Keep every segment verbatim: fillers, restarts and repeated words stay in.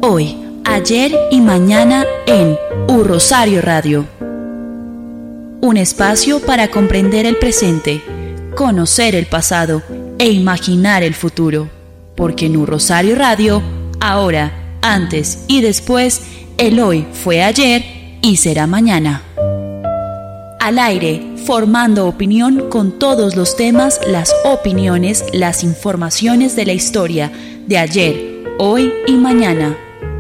Hoy, ayer y mañana en U Rosario Radio. Un espacio para comprender el presente, conocer el pasado e imaginar el futuro. Porque en U Rosario Radio, ahora, antes y después, el hoy fue ayer y será mañana. Al aire, formando opinión con todos los temas, las opiniones, las informaciones de la historia de ayer, hoy y mañana.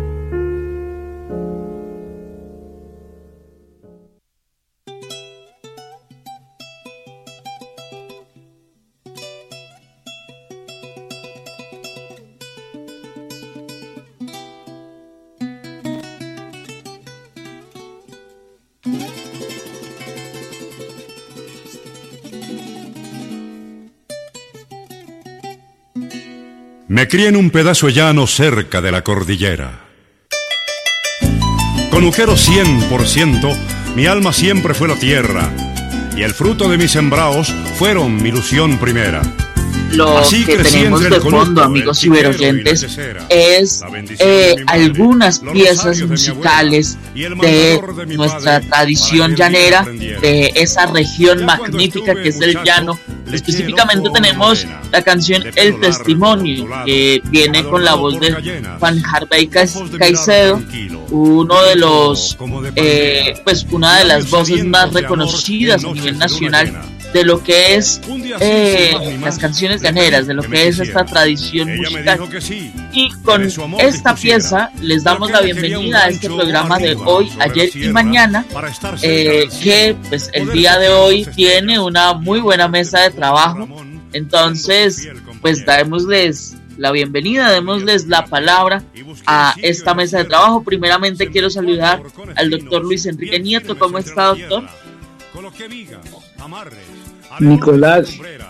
Me crié en un pedazo llano cerca de la cordillera. Con ujero cien por ciento, mi alma siempre fue la tierra, y el fruto de mis sembraos fueron mi ilusión primera. Lo Así que tenemos de fondo, amigos ciberoyentes, es eh, algunas piezas musicales de nuestra tradición llanera, de esa región magnífica que es el llano. Específicamente tenemos la canción El Testimonio, que viene con la voz de Juan Harvey Caicedo, uno de los, eh, pues una de las voces más reconocidas a nivel nacional de lo que es eh, las canciones llaneras, de lo que es esta tradición musical. Y con esta pieza les damos la bienvenida a este programa de hoy, ayer y mañana, eh, que pues el día de hoy tiene una muy buena mesa de trabajo. Entonces, pues démosles la bienvenida, démosles la palabra a esta mesa de trabajo. Primeramente quiero saludar al doctor Luis Enrique Nieto. ¿Cómo está, doctor? Nicolás,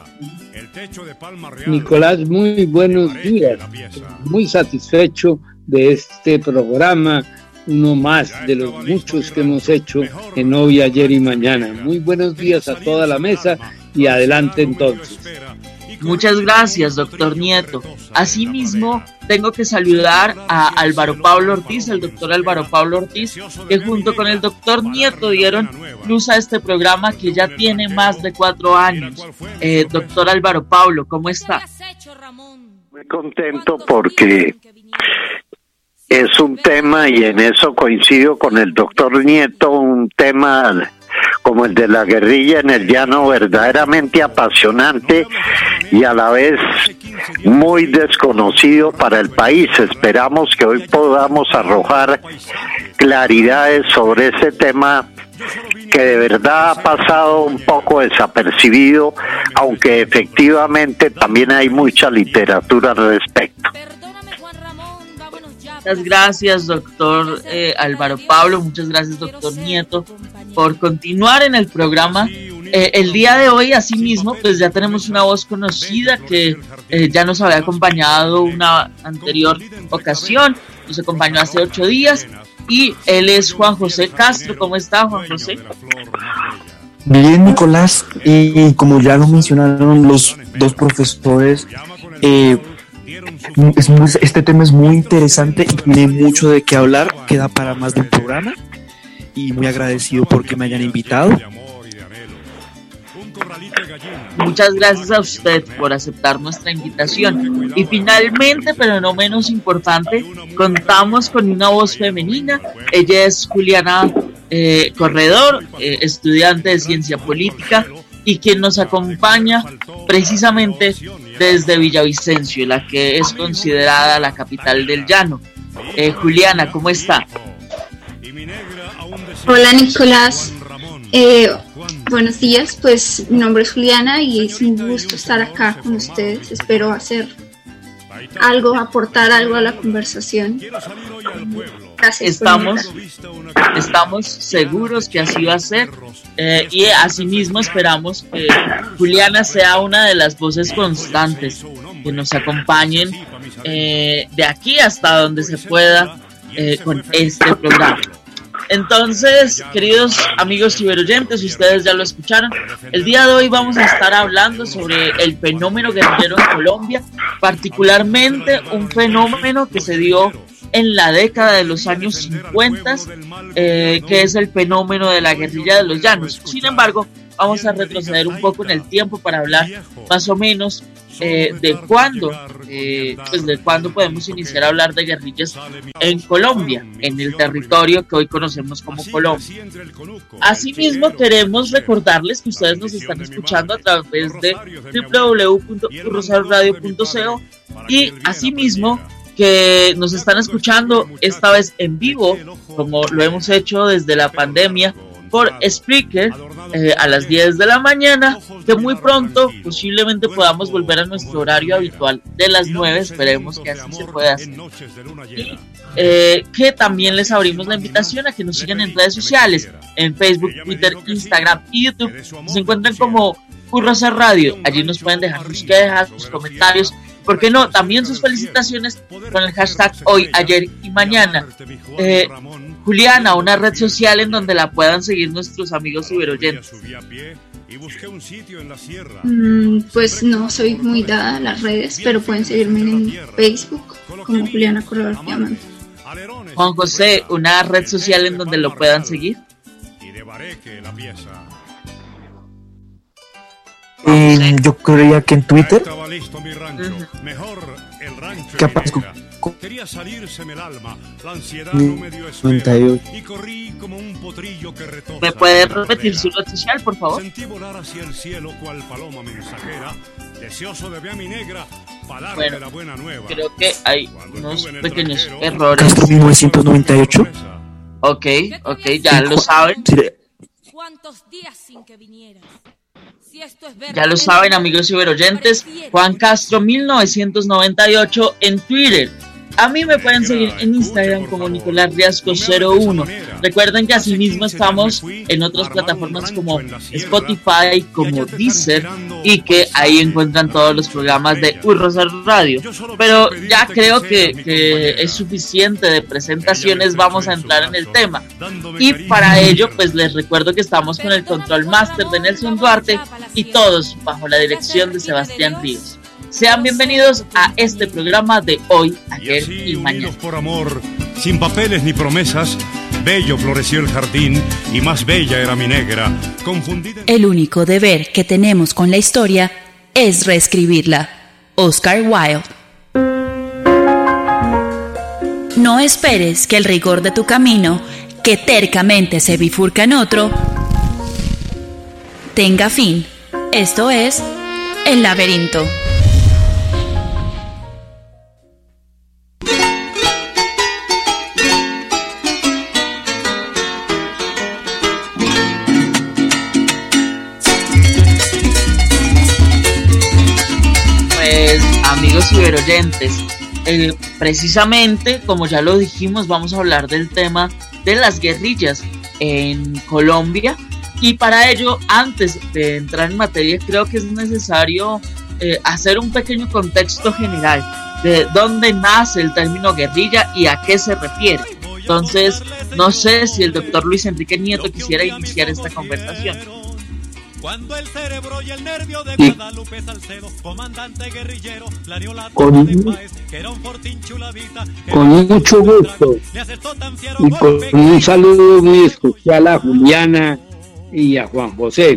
Nicolás, muy buenos días, muy satisfecho de este programa, uno más de los muchos que hemos hecho en hoy, ayer y mañana. Muy buenos días a toda la mesa y adelante entonces. Muchas gracias, doctor Nieto. Asimismo, tengo que saludar a Álvaro Pablo Ortiz, el doctor Álvaro Pablo Ortiz, que junto con el doctor Nieto dieron luz a este programa que ya tiene más de cuatro años. Eh, doctor Álvaro Pablo, ¿cómo está? Muy contento porque es un tema, y en eso coincido con el doctor Nieto, un tema como el de la guerrilla en el llano, verdaderamente apasionante y a la vez muy desconocido para el país. Esperamos que hoy podamos arrojar claridades sobre ese tema que de verdad ha pasado un poco desapercibido, aunque efectivamente también hay mucha literatura al respecto. Muchas gracias, doctor eh, Álvaro Pablo, muchas gracias, doctor Nieto, por continuar en el programa. Eh, el día de hoy, asimismo, pues ya tenemos una voz conocida que eh, ya nos había acompañado una anterior ocasión, nos acompañó hace ocho días, y él es Juan José Castro. ¿Cómo está, Juan José? Bien, Nicolás, y como ya lo mencionaron los dos profesores, eh, es muy, este tema es muy interesante y tiene mucho de qué hablar, queda para más de un programa, y muy agradecido porque me hayan invitado. Muchas gracias a usted por aceptar nuestra invitación. Y finalmente, pero no menos importante, contamos con una voz femenina. Ella es Juliana eh, Corredor, eh, estudiante de Ciencia Política, y quien nos acompaña precisamente desde Villavicencio, la que es considerada la capital del llano. Eh, Juliana, ¿cómo está? Hola, Nicolás. Eh, buenos días, pues mi nombre es Juliana y es un gusto estar acá con ustedes. Espero hacer algo, aportar algo a la conversación. Gracias. Estamos, estamos seguros que así va a ser, eh, y asimismo esperamos que Juliana sea una de las voces constantes que nos acompañen eh, de aquí hasta donde se pueda eh, con este programa. Entonces, queridos amigos ciberoyentes, ustedes ya lo escucharon, el día de hoy vamos a estar hablando sobre el fenómeno guerrillero en Colombia, particularmente un fenómeno que se dio en la década de los años cincuenta, eh, que es el fenómeno de la guerrilla de los llanos. Sin embargo, vamos a retroceder un poco en el tiempo para hablar más o menos eh, de cuándo, eh, pues de cuándo podemos iniciar a hablar de guerrillas en Colombia, en el territorio que hoy conocemos como Colombia. Asimismo, queremos recordarles que ustedes nos están escuchando a través de doble u doble u doble u punto rosario radio punto co y asimismo que nos están escuchando esta vez en vivo, como lo hemos hecho desde la pandemia, por Spreaker eh, a las diez de la mañana, que muy pronto posiblemente podamos volver a nuestro horario habitual de las nueve, esperemos que así se pueda hacer. Y eh, que también les abrimos la invitación a que nos sigan en redes sociales, en Facebook, Twitter, Instagram y YouTube. Se encuentran como Urrosario Radio, allí nos pueden dejar sus quejas, sus comentarios, ¿por qué no? También sus felicitaciones con el hashtag hoy, ayer y mañana. Eh, Juliana, una red social en donde la puedan seguir nuestros amigos ciberoyentes. Mm, pues no soy muy dada a las redes, pero pueden seguirme en Facebook como Juliana Corredor Diamante. Juan José, una red social en donde lo puedan seguir. Eh, yo creía que en Twitter. Uh-huh. ¿Qué aparezco? Quería salírseme el alma, la ansiedad no me dio esfera, y corrí como un potrillo que retoza. ¿Me puede repetir su red social, por favor? Sentí volar hacia el cielo cual paloma mensajera, deseoso de ver a mi negra, para darle bueno, la buena nueva. Creo que hay unos pequeños errores. Castro mil novecientos noventa y ocho. Ok, ok, ya lo saben. ¿Cuántos días sin que vinieras? Si esto es ya lo saben, amigos ciberoyentes, Juan Castro mil novecientos noventa y ocho en Twitter. A mí me pueden seguir en Instagram como Nicolás Riasco cero uno. Recuerden que asimismo estamos en otras plataformas como Spotify, como Deezer, y que ahí encuentran todos los programas de Urrosario Radio. Pero ya creo que, que es suficiente de presentaciones, vamos a entrar en el tema. Y para ello, pues les recuerdo que estamos con el Control Master de Nelson Duarte y todos bajo la dirección de Sebastián Ríos. Sean bienvenidos a este programa de hoy, ayer y, y mañana. Por amor, sin papeles ni promesas, bello floreció el jardín y más bella era mi negra. Confundida. El único deber que tenemos con la historia es reescribirla. Oscar Wilde. No esperes que el rigor de tu camino, que tercamente se bifurca en otro, tenga fin. Esto es El Laberinto. Amigos ciberoyentes, eh, precisamente como ya lo dijimos, vamos a hablar del tema de las guerrillas en Colombia, y para ello, antes de entrar en materia, creo que es necesario eh, hacer un pequeño contexto general de dónde nace el término guerrilla y a qué se refiere. Entonces, no sé si el doctor Luis Enrique Nieto quisiera iniciar esta conversación. Cuando el cerebro y el nervio de Guadalupe Salcedo, comandante guerrillero, planeó la con, que era un fortín chulavita, con mucho gusto y con un saludo muy especial a Juliana y a Juan José.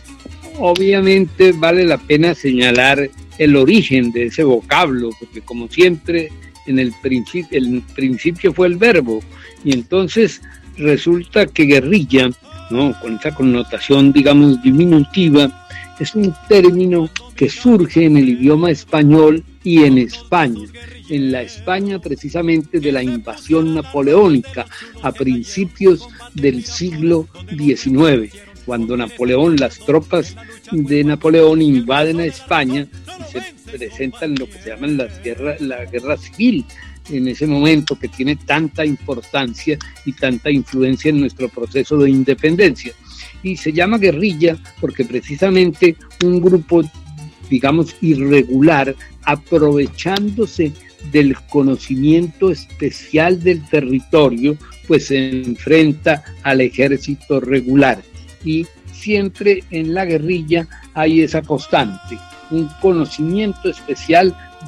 Obviamente vale la pena señalar el origen de ese vocablo, porque como siempre en el principio, el principio fue el verbo, y entonces resulta que guerrilla, ¿no?, con esa connotación, digamos, diminutiva, es un término que surge en el idioma español y en España, en la España precisamente de la invasión napoleónica a principios del siglo diecinueve, cuando Napoleón, las tropas de Napoleón invaden a España y se presentan lo que se llaman las guerras, la guerra civil, en ese momento que tiene tanta importancia y tanta influencia en nuestro proceso de independencia. Y se llama guerrilla porque precisamente un grupo, digamos, irregular, aprovechándose del conocimiento especial del territorio, pues se enfrenta al ejército regular. Y siempre en la guerrilla hay esa constante, un conocimiento especial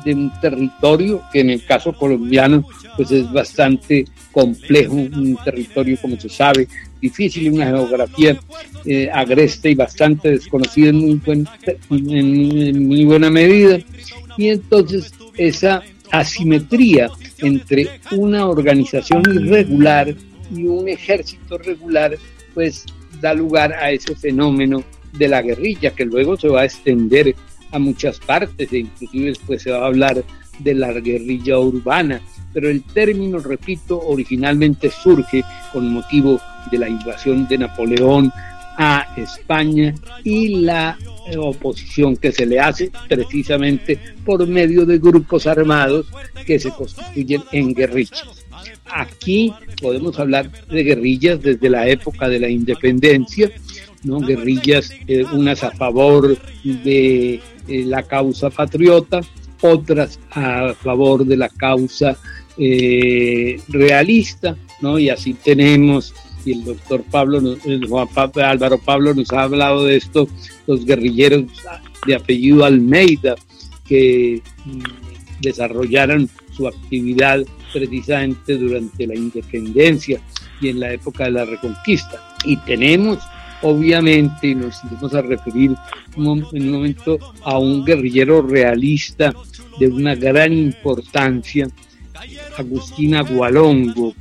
de un territorio que en el caso colombiano pues es bastante complejo, un territorio, como se sabe, difícil, una geografía eh, agreste y bastante desconocida en muy, buen, en, en muy buena medida, y entonces esa asimetría entre una organización irregular y un ejército regular pues da lugar a ese fenómeno de la guerrilla, que luego se va a extender a muchas partes e inclusive después se va a hablar de la guerrilla urbana, pero el término, repito, originalmente surge con motivo de la invasión de Napoleón a España y la oposición que se le hace precisamente por medio de grupos armados que se constituyen en guerrillas. Aquí podemos hablar de guerrillas desde la época de la independencia, ¿no? Guerrillas, eh, unas a favor de eh, la causa patriota, otras a favor de la causa eh, realista, ¿no? Y así tenemos, y el doctor Pablo, el Juan Pablo, Álvaro Pablo nos ha hablado de esto, los guerrilleros de apellido Almeida, que mm, desarrollaron su actividad precisamente durante la independencia y en la época de la Reconquista. Y tenemos, obviamente, y nos vamos a referir en un momento a un guerrillero realista de una gran importancia, Agustín Agualongo,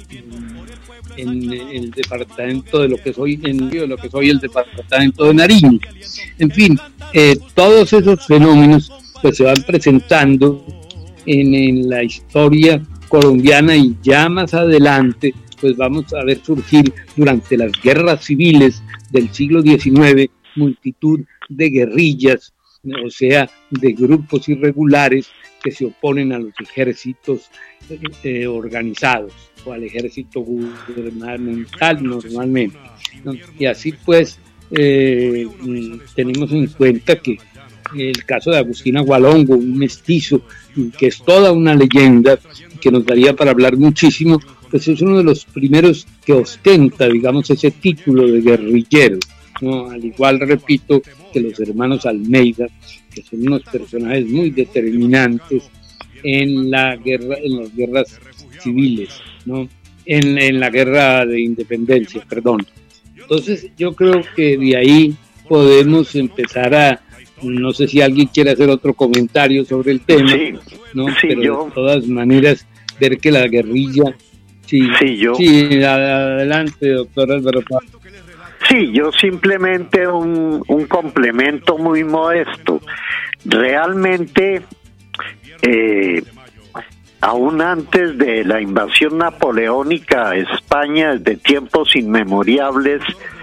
en el departamento de lo que soy, en de lo que soy el departamento de Nariño. En fin, eh, todos esos fenómenos pues se van presentando en, en la historia colombiana, y ya más adelante pues vamos a ver surgir durante las guerras civiles del siglo diecinueve multitud de guerrillas, o sea, de grupos irregulares que se oponen a los ejércitos eh, organizados o al ejército gubernamental normalmente, ¿no? Y así pues eh, tenemos en cuenta que el caso de Agustín Agualongo, un mestizo que es toda una leyenda que nos daría para hablar muchísimo, pues es uno de los primeros que ostenta, digamos, ese título de guerrillero, ¿no? Al igual, repito, que los hermanos Almeida, que son unos personajes muy determinantes en la guerra, en las guerras civiles, ¿no? En, en la guerra de independencia, perdón. Entonces yo creo que de ahí podemos empezar a, no sé si alguien quiere hacer otro comentario sobre el tema, sí, ¿no? Sí, pero yo... de todas maneras, ver que la guerrilla... Sí, sí, yo... sí, adelante, doctor Álvaro Pablo. Sí, yo simplemente un, un complemento muy modesto. Realmente, eh, aún antes de la invasión napoleónica a España, desde tiempos inmemoriales,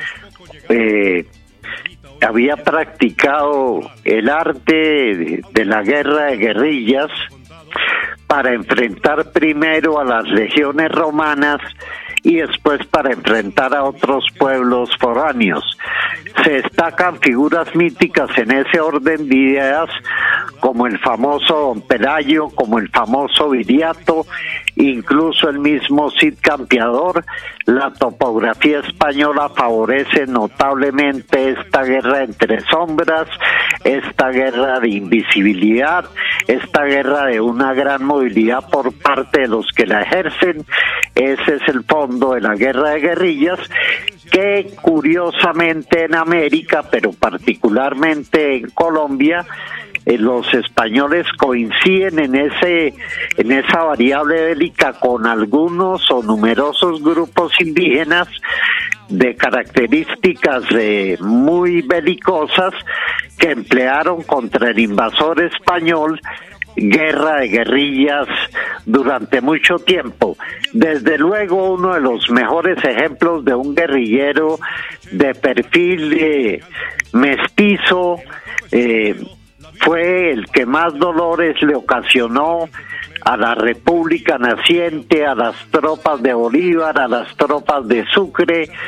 eh, había practicado el arte de, de la guerra de guerrillas para enfrentar primero a las legiones romanas y después para enfrentar a otros pueblos foráneos. Se destacan figuras míticas en ese orden de ideas, como el famoso Don Pelayo, como el famoso Viriato, incluso el mismo Cid Campeador. La topografía española favorece notablemente esta guerra entre sombras, esta guerra de invisibilidad, esta guerra de una gran movilidad por parte de los que la ejercen. Ese es el fondo de la guerra de guerrillas, que curiosamente en América, pero particularmente en Colombia, eh, los españoles coinciden en ese en esa variable bélica con algunos o numerosos grupos indígenas de características eh, muy belicosas que emplearon contra el invasor español guerra de guerrillas durante mucho tiempo. Desde luego, uno de los mejores ejemplos de un guerrillero de perfil eh, mestizo eh, fue el que más dolores le ocasionó a la República naciente, a las tropas de Bolívar, a las tropas de Sucre,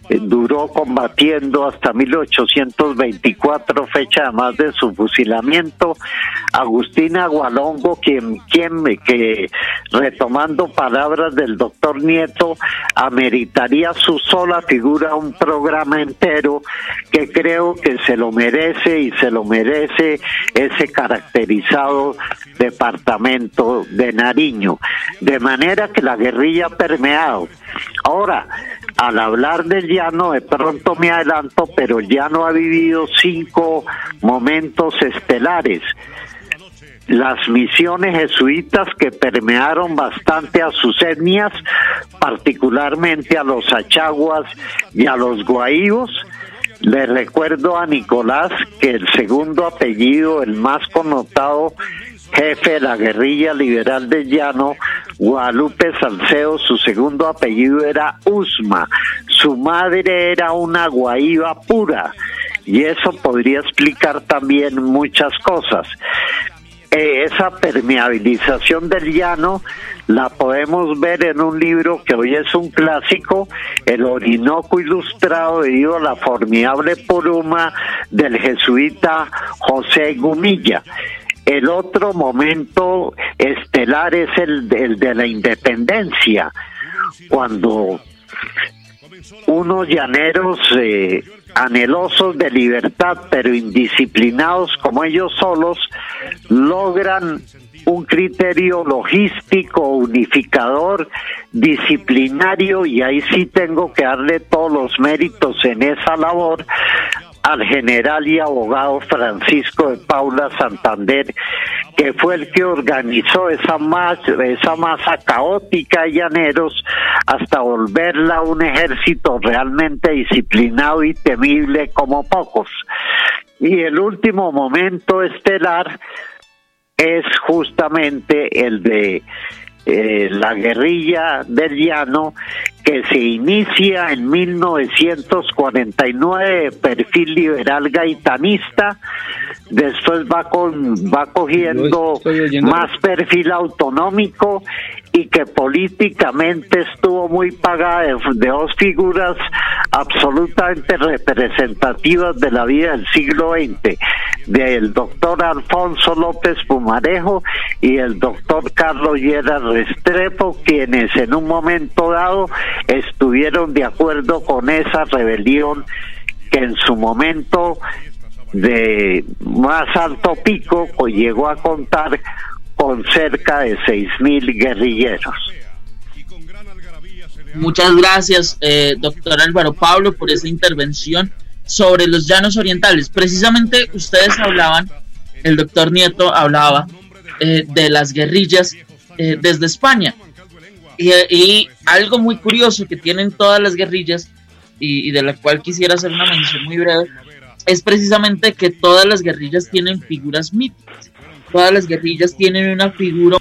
duró combatiendo hasta mil ochocientos veinticuatro, fecha además de su fusilamiento. Agustín Agualongo, quien, quien que retomando palabras del doctor Nieto, ameritaría su sola figura un programa entero, que creo que se lo merece, y se lo merece ese caracterizado departamento de Nariño. De manera que la guerrilla ha permeado. Ahora, al hablar del llano, de pronto me adelanto, pero el llano ha vivido cinco momentos estelares. Las misiones jesuitas, que permearon bastante a sus etnias, particularmente a los achaguas y a los guaívos. Le recuerdo a Nicolás que el segundo apellido, el más connotado jefe de la guerrilla liberal del llano, Guadalupe Salcedo, su segundo apellido era Usma. Su madre era una guaíba pura, y eso podría explicar también muchas cosas. Eh, esa permeabilización del llano la podemos ver en un libro que hoy es un clásico, El Orinoco Ilustrado, debido a la formidable pluma del jesuita José Gumilla. El otro momento estelar es el, el de la independencia, cuando unos llaneros eh, anhelosos de libertad, pero indisciplinados como ellos solos, logran un criterio logístico, unificador, disciplinario, y ahí sí tengo que darle todos los méritos en esa labor al general y abogado Francisco de Paula Santander, que fue el que organizó esa masa, esa masa caótica de llaneros hasta volverla un ejército realmente disciplinado y temible como pocos. Y el último momento estelar es justamente el de eh, la guerrilla del llano, que se inicia en mil novecientos cuarenta y nueve, perfil liberal gaitanista, después va con va cogiendo más perfil autonómico, y que políticamente estuvo muy pagada de, de dos figuras absolutamente representativas de la vida del siglo veinte, del doctor Alfonso López Pumarejo y el doctor Carlos Lleras Restrepo, quienes en un momento dado estuvieron de acuerdo con esa rebelión que en su momento de más alto pico pues llegó a contar con cerca de seis mil guerrilleros. Muchas gracias, eh, doctor Álvaro Pablo, por esa intervención sobre los llanos orientales. Precisamente ustedes hablaban, el doctor Nieto hablaba eh, de las guerrillas eh, desde España, y, y algo muy curioso que tienen todas las guerrillas, y, y de la cual quisiera hacer una mención muy breve, es precisamente que todas las guerrillas tienen figuras míticas. Todas las guerrillas tienen una figura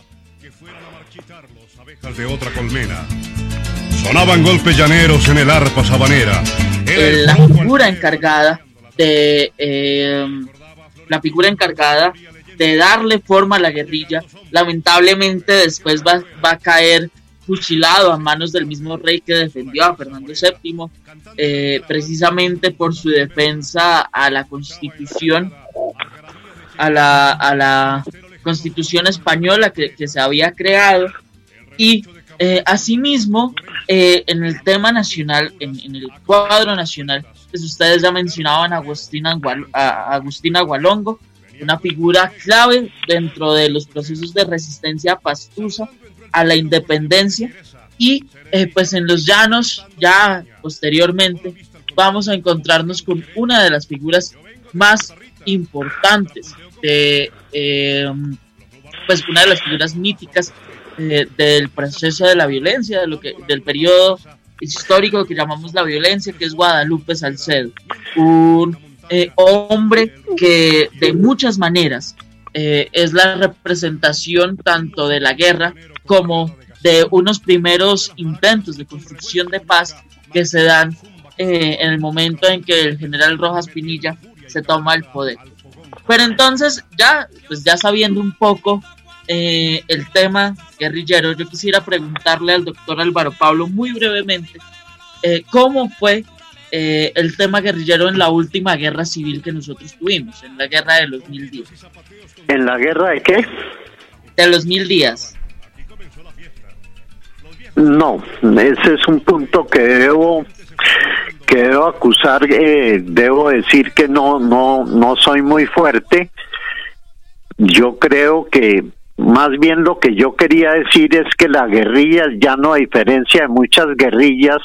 de otra colmena. Sonaban golpes llaneros en el arpa sabanera. La figura encargada de eh, la figura encargada de darle forma a la guerrilla, lamentablemente después va, va a caer fusilado a manos del mismo rey que defendió a Fernando séptimo, eh, precisamente por su defensa a la Constitución, a la, a la Constitución española que, que se había creado. Y eh, asimismo, eh, en el tema nacional, en, en el cuadro nacional, pues ustedes ya mencionaban a Agustín, Agual, a Agustín Agualongo, una figura clave dentro de los procesos de resistencia pastusa a la independencia. Y eh, pues en los llanos, ya posteriormente, vamos a encontrarnos con una de las figuras más importantes, de, eh, pues una de las figuras míticas eh, del proceso de la violencia, de lo que, del periodo histórico que llamamos la violencia, que es Guadalupe Salcedo, un eh, hombre que de muchas maneras eh, es la representación tanto de la guerra como de unos primeros intentos de construcción de paz que se dan eh, en el momento en que el general Rojas Pinilla se toma el poder. Pero entonces, ya, pues ya sabiendo un poco eh, el tema guerrillero, yo quisiera preguntarle al doctor Álvaro Pablo muy brevemente eh, cómo fue eh, el tema guerrillero en la última guerra civil que nosotros tuvimos, en la guerra de los mil días. ¿En la guerra de qué? De los mil días. No, ese es un punto que debo que debo acusar, eh, debo decir que no no no soy muy fuerte. Yo creo que más bien lo que yo quería decir es que la guerrilla, ya no a diferencia de muchas guerrillas,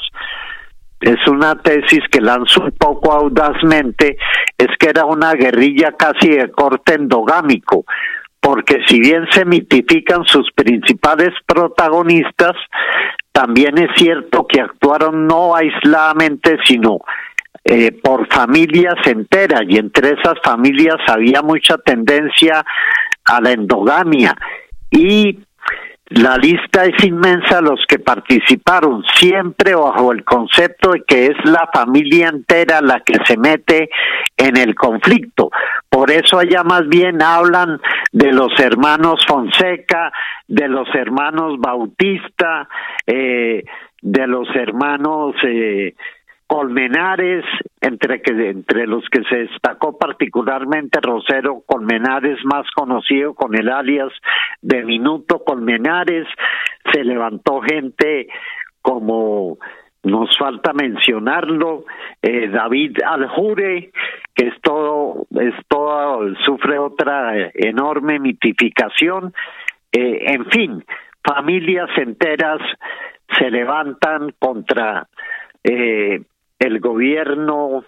es una tesis que lanzo un poco audazmente, es que era una guerrilla casi de corte endogámico, porque si bien se mitifican sus principales protagonistas, también es cierto que actuaron no aisladamente, sino eh, por familias enteras, y entre esas familias había mucha tendencia a la endogamia, y la lista es inmensa los que participaron, siempre bajo el concepto de que es la familia entera la que se mete en el conflicto. Por eso allá más bien hablan de los hermanos Fonseca, de los hermanos Bautista, eh, de los hermanos eh, Colmenares, entre que entre los que se destacó particularmente Rosero Colmenares, más conocido con el alias de Minuto Colmenares. Se levantó gente como, nos falta mencionarlo, eh, David Aljure, que es todo, es todo, sufre otra enorme mitificación. Eh, en fin, familias enteras se levantan contra eh, el gobierno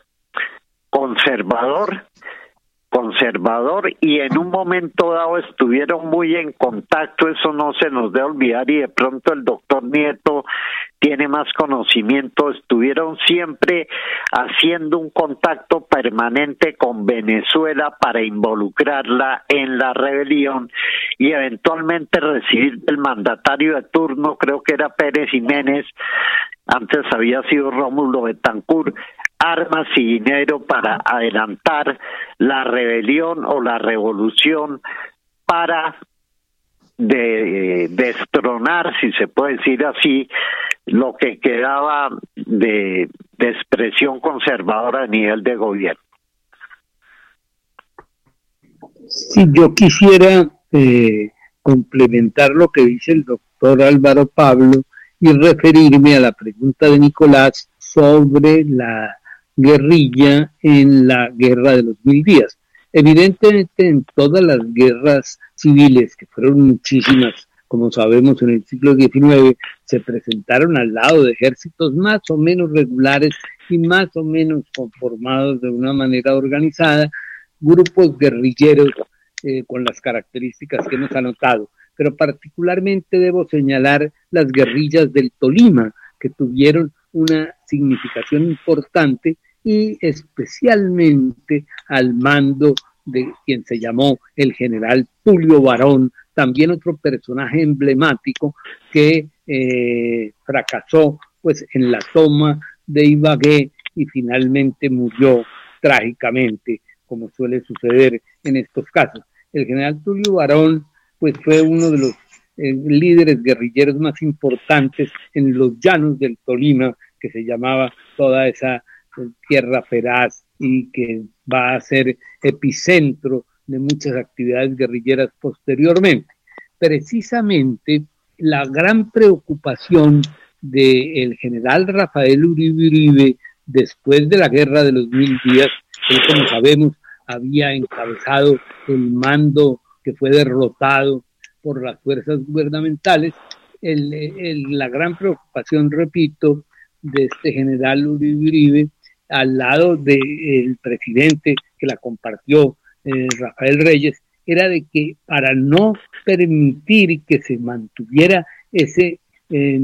conservador, conservador, y en un momento dado estuvieron muy en contacto, eso no se nos debe olvidar, y de pronto el doctor Nieto tiene más conocimiento, estuvieron siempre haciendo un contacto permanente con Venezuela para involucrarla en la rebelión y eventualmente recibir del mandatario de turno, creo que era Pérez Jiménez, antes había sido Rómulo Betancourt, armas y dinero para adelantar la rebelión o la revolución, para de, destronar, si se puede decir así, lo que quedaba de, de expresión conservadora a nivel de gobierno. Si yo quisiera eh, complementar lo que dice el doctor Álvaro Pablo y referirme a la pregunta de Nicolás sobre la guerrilla en la guerra de los mil días. Evidentemente en todas las guerras civiles, que fueron muchísimas, como sabemos en el siglo diecinueve, se presentaron al lado de ejércitos más o menos regulares y más o menos conformados de una manera organizada, grupos guerrilleros eh, con las características que hemos anotado. Pero particularmente debo señalar las guerrillas del Tolima, que tuvieron una significación importante y especialmente al mando de quien se llamó el general Tulio Varón, también otro personaje emblemático que eh, fracasó pues en la toma de Ibagué y finalmente murió trágicamente, como suele suceder en estos casos. El general Tulio Varón pues fue uno de los eh, líderes guerrilleros más importantes en los llanos del Tolima, que se llamaba toda esa eh, tierra feraz y que va a ser epicentro de muchas actividades guerrilleras posteriormente. Precisamente la gran preocupación del general Rafael Uribe Uribe después de la guerra de los mil días, él, como sabemos, había encabezado el mando que fue derrotado por las fuerzas gubernamentales. El, el, la gran preocupación, repito, de este general Uribe Uribe, al lado del presidente que la compartió, eh, Rafael Reyes, era de que para no permitir que se mantuviera ese, eh,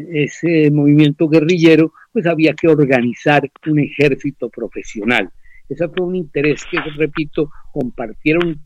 ese movimiento guerrillero, pues había que organizar un ejército profesional. Ese fue un interés que, repito, compartieron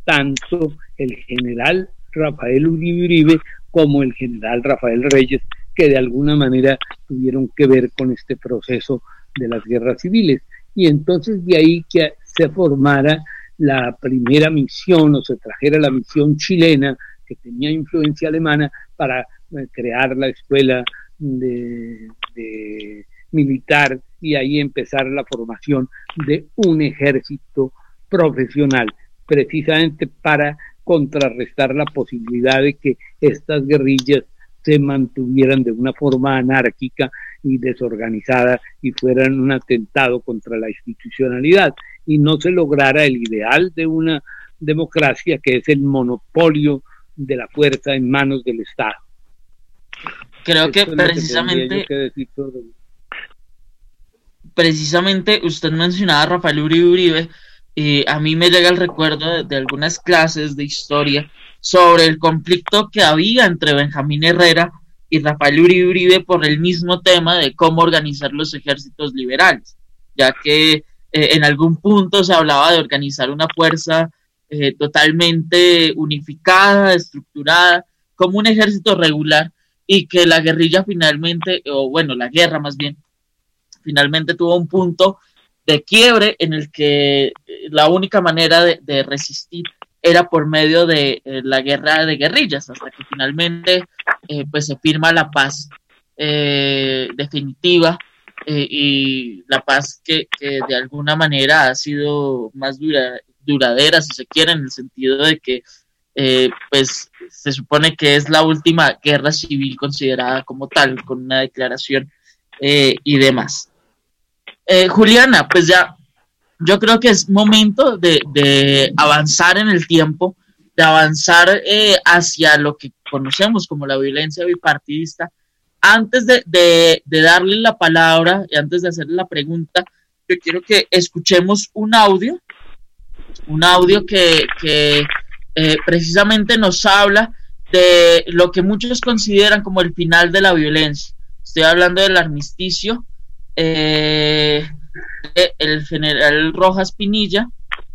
tanto el general Rafael Uribe Uribe como el general Rafael Reyes, que de alguna manera tuvieron que ver con este proceso de las guerras civiles. Y entonces de ahí que se formara la primera misión o se trajera la misión chilena, que tenía influencia alemana, para crear la escuela de, de militar y ahí empezar la formación de un ejército profesional, precisamente para contrarrestar la posibilidad de que estas guerrillas se mantuvieran de una forma anárquica y desorganizada y fueran un atentado contra la institucionalidad y no se lograra el ideal de una democracia, que es el monopolio de la fuerza en manos del Estado. Creo que precisamente que que precisamente usted mencionaba a Rafael Uribe Uribe, y a mí me llega el recuerdo de, de algunas clases de historia sobre el conflicto que había entre Benjamín Herrera y Rafael Uribe Uribe por el mismo tema de cómo organizar los ejércitos liberales, ya que eh, en algún punto se hablaba de organizar una fuerza eh, totalmente unificada, estructurada, como un ejército regular, y que la guerrilla finalmente, o bueno, la guerra más bien, finalmente tuvo un punto de quiebre en el que la única manera de, de resistir era por medio de eh, la guerra de guerrillas, hasta que finalmente eh, pues se firma la paz eh, definitiva eh, y la paz que, que de alguna manera ha sido más dura, duradera, si se quiere, en el sentido de que eh, pues se supone que es la última guerra civil considerada como tal, con una declaración eh, y demás. Eh, Juliana, pues ya yo creo que es momento de, de avanzar en el tiempo, de avanzar eh, hacia lo que conocemos como la violencia bipartidista. Antes de, de, de darle la palabra y antes de hacerle la pregunta, yo quiero que escuchemos un audio, un audio que, que eh, precisamente nos habla de lo que muchos consideran como el final de la violencia. Estoy hablando del armisticio, Eh, el general Rojas Pinilla,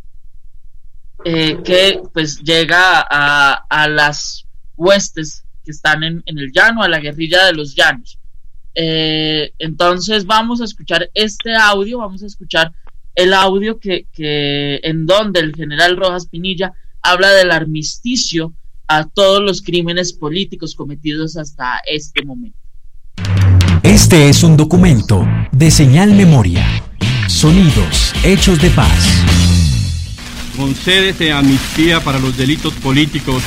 eh, que pues llega a, a las huestes que están en, en el llano, a la guerrilla de los llanos. Eh, entonces vamos a escuchar este audio, vamos a escuchar el audio que, que en donde el general Rojas Pinilla habla del armisticio a todos los crímenes políticos cometidos hasta este momento. Este es un documento de Señal Memoria. Sonidos, hechos de paz. Concédese amnistía para los delitos políticos.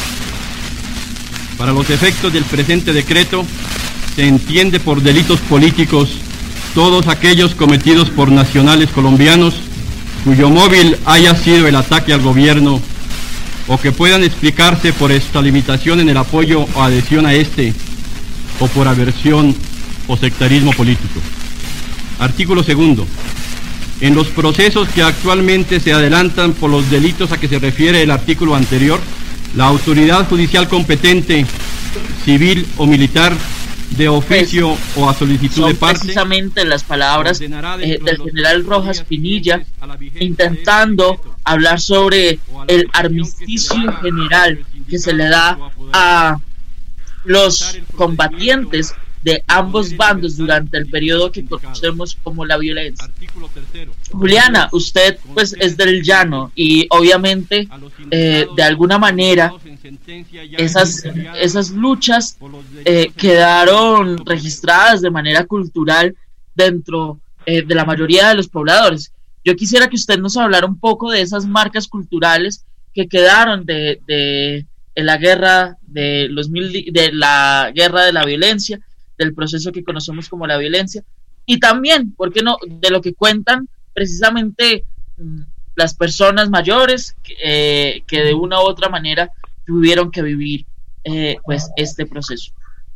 Para los efectos del presente decreto, se entiende por delitos políticos todos aquellos cometidos por nacionales colombianos cuyo móvil haya sido el ataque al gobierno o que puedan explicarse por esta limitación en el apoyo o adhesión a este o por aversión o sectarismo político. Artículo segundo. En los procesos que actualmente se adelantan por los delitos a que se refiere el artículo anterior, la autoridad judicial competente, civil o militar, de oficio pues, o a solicitud son de parte, precisamente las palabras eh, del general Rojas Pinilla intentando hablar sobre el armisticio general que se le da a los combatientes de ambos bandos durante el periodo que conocemos como la violencia. Juliana, usted pues es del llano y obviamente eh, de alguna manera esas, esas luchas eh, quedaron registradas de manera cultural dentro eh, de la mayoría de los pobladores. Yo quisiera que usted nos hablara un poco de esas marcas culturales que quedaron de, de, de la guerra de los mil, de la guerra de la violencia, del proceso que conocemos como la violencia, y también, ¿por qué no?, de lo que cuentan precisamente mmm, las personas mayores que, eh, que de una u otra manera tuvieron que vivir eh, pues este proceso.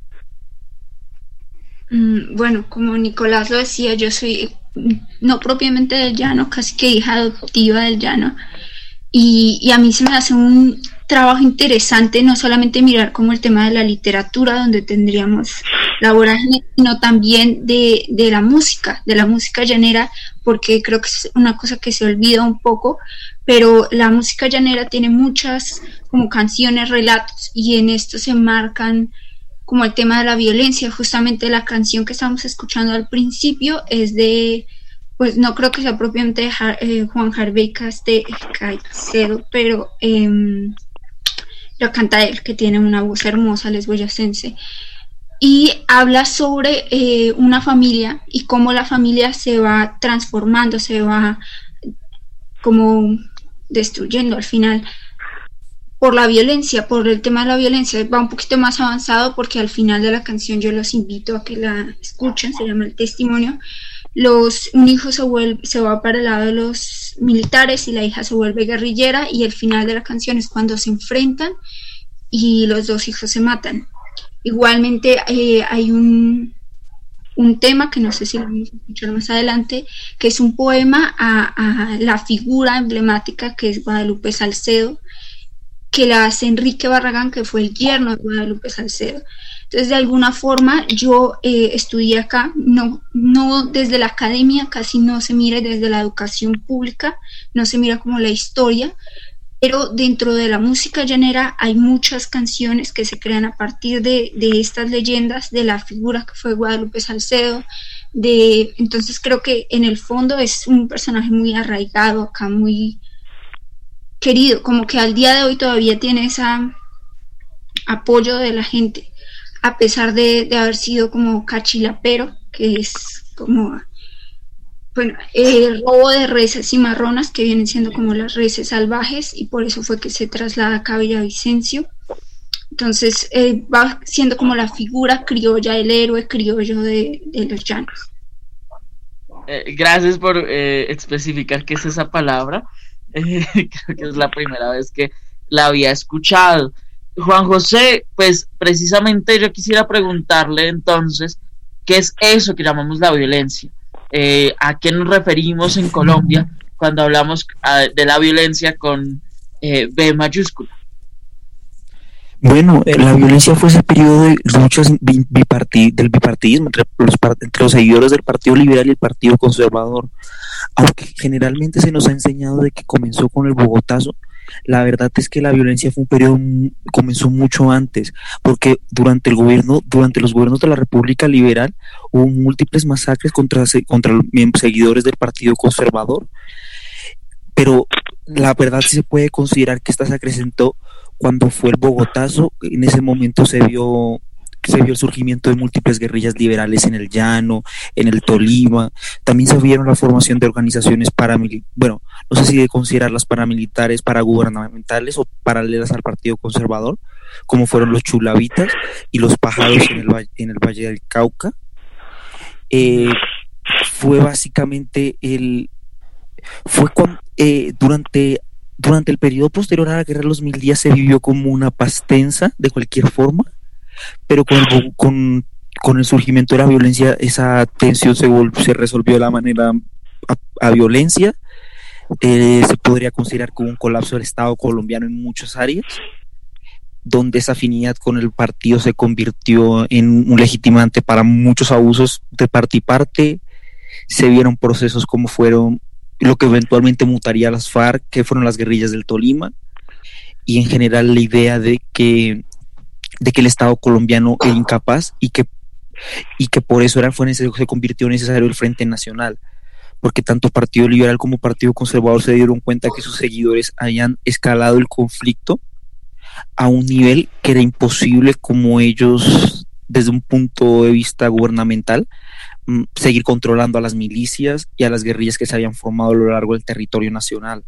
Mm, bueno, como Nicolás lo decía, yo soy no propiamente del llano, casi que hija adoptiva del llano, y, y a mí se me hace un trabajo interesante no solamente mirar como el tema de la literatura, donde tendríamos la vorágine, sino también de, de la música, de la música llanera, porque creo que es una cosa que se olvida un poco, pero la música llanera tiene muchas como canciones, relatos, y en esto se marcan como el tema de la violencia. Justamente la canción que estamos escuchando al principio es de, pues no creo que sea propiamente de Jar, eh, Juan Harvey Caicedo, pero eh, lo canta él, que tiene una voz hermosa, el es boyacense. y habla sobre eh, una familia y cómo la familia se va transformando, se va como destruyendo al final por la violencia, por el tema de la violencia. Va un poquito más avanzado porque al final de la canción yo los invito a que la escuchen, se llama El Testimonio. Los, un hijo se, vuelve, se va para el lado de los militares y la hija se vuelve guerrillera, y el final de la canción es cuando se enfrentan y los dos hijos se matan. Igualmente eh, hay un, un tema que no sé si lo vamos a escuchar más adelante, que es un poema a, a la figura emblemática que es Guadalupe Salcedo, que la hace Enrique Barragán, que fue el yerno de Guadalupe Salcedo. Entonces, de alguna forma, yo eh, estudié acá, no, no desde la academia, casi no se mira desde la educación pública, no se mira como la historia, pero dentro de la música llanera hay muchas canciones que se crean a partir de, de estas leyendas, de la figura que fue Guadalupe Salcedo. De, entonces creo que en el fondo es un personaje muy arraigado acá, muy querido, como que al día de hoy todavía tiene ese apoyo de la gente, a pesar de, de haber sido como cachilapero, que es como... Bueno, el eh, robo de reses cimarronas, que vienen siendo como las reses salvajes, y por eso fue que se traslada acá a Villavicencio. Entonces eh, va siendo como la figura criolla, el héroe criollo de, de los llanos. Eh, gracias por eh, especificar qué es esa palabra. Eh, creo que es la primera vez que la había escuchado. Juan José, pues precisamente yo quisiera preguntarle entonces, ¿qué es eso que llamamos la violencia? Eh, ¿A qué nos referimos en Colombia cuando hablamos uh, de la violencia con eh, B mayúscula? Bueno, eh, la violencia fue ese periodo de luchas bipartid del bipartidismo entre los, entre los seguidores del Partido Liberal y el Partido Conservador. Aunque generalmente se nos ha enseñado de que comenzó con el Bogotazo, la verdad es que la violencia fue un periodo, comenzó mucho antes, porque durante el gobierno, durante los gobiernos de la República Liberal hubo múltiples masacres contra, contra los seguidores del Partido Conservador, pero la verdad sí se puede considerar que esta se acrecentó cuando fue el Bogotazo. En ese momento se vio se vio el surgimiento de múltiples guerrillas liberales en el Llano, en el Tolima. También se vieron la formación de organizaciones paramilitares, bueno, no sé si de considerarlas paramilitares, paragubernamentales o paralelas al Partido Conservador, como fueron los chulavitas y los pájaros en el, en el Valle del Cauca. Eh, fue básicamente el... fue cuando, eh, durante... Durante el periodo posterior a la Guerra de los Mil Días se vivió como una paz tensa de cualquier forma, pero con el, con, con el surgimiento de la violencia esa tensión se, vol- se resolvió de la manera a, a violencia. Eh, se podría considerar como un colapso del Estado colombiano en muchas áreas, donde esa afinidad con el partido se convirtió en un legitimante para muchos abusos de parte y parte. Se vieron procesos como fueron lo que eventualmente mutaría a las FARC, que fueron las guerrillas del Tolima, y en general la idea de que de que el Estado colombiano era incapaz y que y que por eso era, fue necesario, se convirtió necesario el Frente Nacional, porque tanto Partido Liberal como Partido Conservador se dieron cuenta que sus seguidores habían escalado el conflicto a un nivel que era imposible, como ellos, desde un punto de vista gubernamental, seguir controlando a las milicias y a las guerrillas que se habían formado a lo largo del territorio nacional.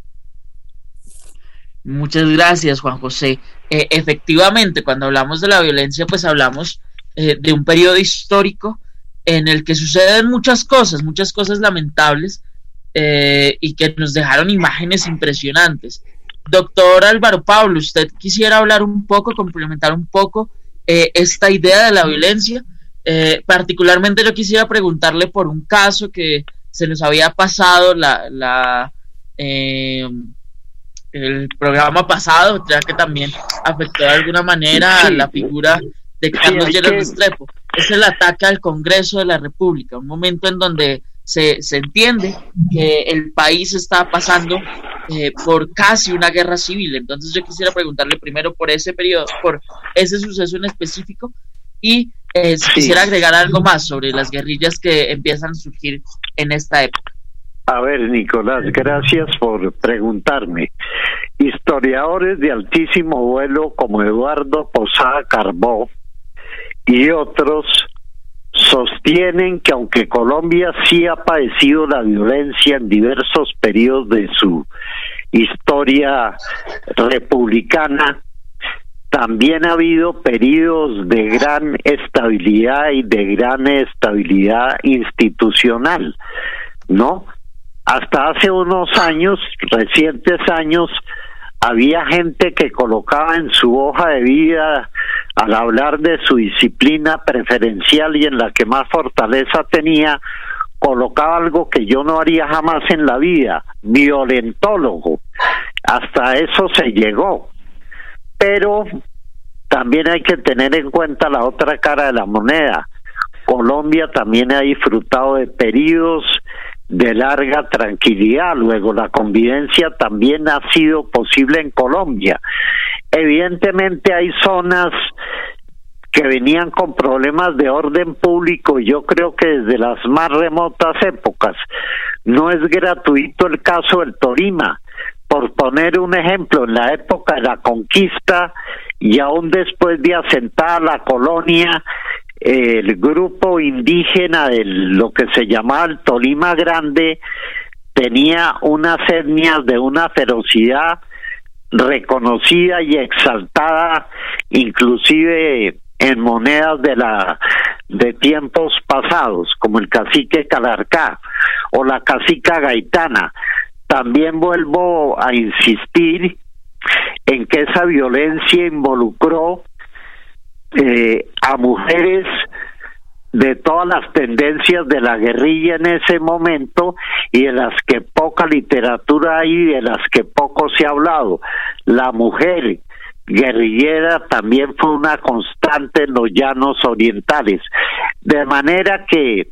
Muchas gracias, Juan José. Eh, efectivamente, cuando hablamos de la violencia, pues hablamos eh, de un periodo histórico en el que suceden muchas cosas, muchas cosas lamentables eh, y que nos dejaron imágenes impresionantes. Doctor Álvaro Pablo, ¿usted quisiera hablar un poco, complementar un poco eh, esta idea de la violencia? Eh, particularmente yo quisiera preguntarle por un caso que se nos había pasado la, la eh, el programa pasado, ya que también afectó de alguna manera a la figura de Carlos Lleras Restrepo. Es el ataque al Congreso de la República, un momento en donde se, se entiende que el país está pasando eh, por casi una guerra civil. Entonces yo quisiera preguntarle primero por ese periodo, por ese suceso en específico, y eh, si quisiera agregar algo más sobre las guerrillas que empiezan a surgir en esta época. A ver, Nicolás, gracias por preguntarme. Historiadores de altísimo vuelo como Eduardo Posada Carbó y otros sostienen que aunque Colombia sí ha padecido la violencia en diversos periodos de su historia republicana, también ha habido periodos de gran estabilidad y de gran estabilidad institucional, ¿no? Hasta hace unos años, recientes años, había gente que colocaba en su hoja de vida, al hablar de su disciplina preferencial y en la que más fortaleza tenía, colocaba algo que yo no haría jamás en la vida: violentólogo. Hasta eso se llegó. Pero también hay que tener en cuenta la otra cara de la moneda. Colombia también ha disfrutado de periodos de larga tranquilidad. Luego, la convivencia también ha sido posible en Colombia. Evidentemente hay zonas que venían con problemas de orden público, y yo creo que desde las más remotas épocas. No es gratuito el caso del Tolima. Por poner un ejemplo, en la época de la conquista y aún después de asentada la colonia, el grupo indígena de lo que se llamaba el Tolima Grande tenía unas etnias de una ferocidad reconocida y exaltada, inclusive en monedas de la de tiempos pasados, como el cacique Calarcá o la cacica Gaitana. También vuelvo a insistir en que esa violencia involucró eh, a mujeres de todas las tendencias de la guerrilla en ese momento, y de las que poca literatura hay y de las que poco se ha hablado. La mujer guerrillera también fue una constante en los llanos orientales, de manera que